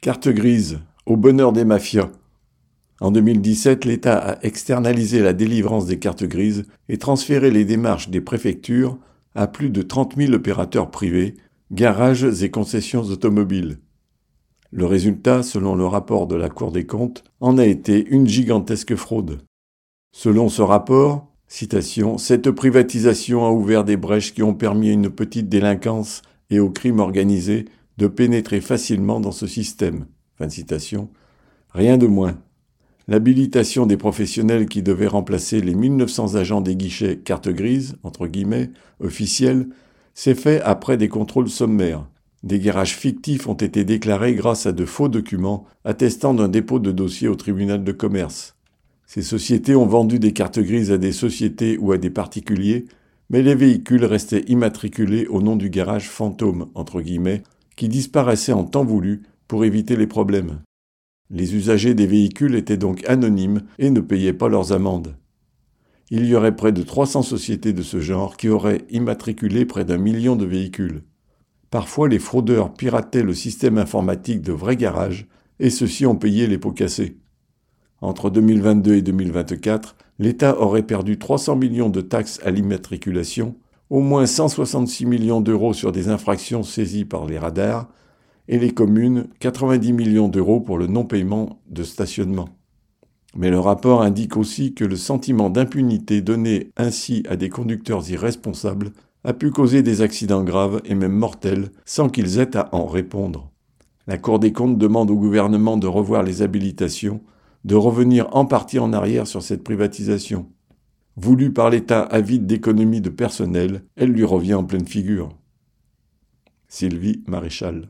Carte grise, au bonheur des mafias. En 2017, l'État a externalisé la délivrance des cartes grises et transféré les démarches des préfectures à plus de 30 000 opérateurs privés, garages et concessions automobiles. Le résultat, selon le rapport de la Cour des comptes, en a été une gigantesque fraude. Selon ce rapport, citation, « Cette privatisation a ouvert des brèches qui ont permis à une petite délinquance et au crime organisé de pénétrer facilement dans ce système. » Fin de citation. Rien de moins. L'habilitation des professionnels qui devaient remplacer les 1900 agents des guichets « carte grise » entre guillemets, officiels, s'est fait après des contrôles sommaires. Des garages fictifs ont été déclarés grâce à de faux documents attestant d'un dépôt de dossier au tribunal de commerce. Ces sociétés ont vendu des cartes grises à des sociétés ou à des particuliers, mais les véhicules restaient immatriculés au nom du garage « fantôme » entre guillemets, qui disparaissait en temps voulu pour éviter les problèmes. Les usagers des véhicules étaient donc anonymes et ne payaient pas leurs amendes. Il y aurait près de 300 sociétés de ce genre qui auraient immatriculé près d'1 million de véhicules. Parfois, les fraudeurs pirataient le système informatique de vrais garages et ceux-ci ont payé les pots cassés. Entre 2022 et 2024, l'État aurait perdu 300 millions de taxes à l'immatriculation, au moins 166 millions d'euros sur des infractions saisies par les radars, et les communes 90 millions d'euros pour le non-paiement de stationnement. Mais le rapport indique aussi que le sentiment d'impunité donné ainsi à des conducteurs irresponsables a pu causer des accidents graves et même mortels sans qu'ils aient à en répondre. La Cour des comptes demande au gouvernement de revoir les habilitations, de revenir en partie en arrière sur cette privatisation. Voulue par l'État avide d'économie de personnel, elle lui revient en pleine figure. Sylvie Maréchal.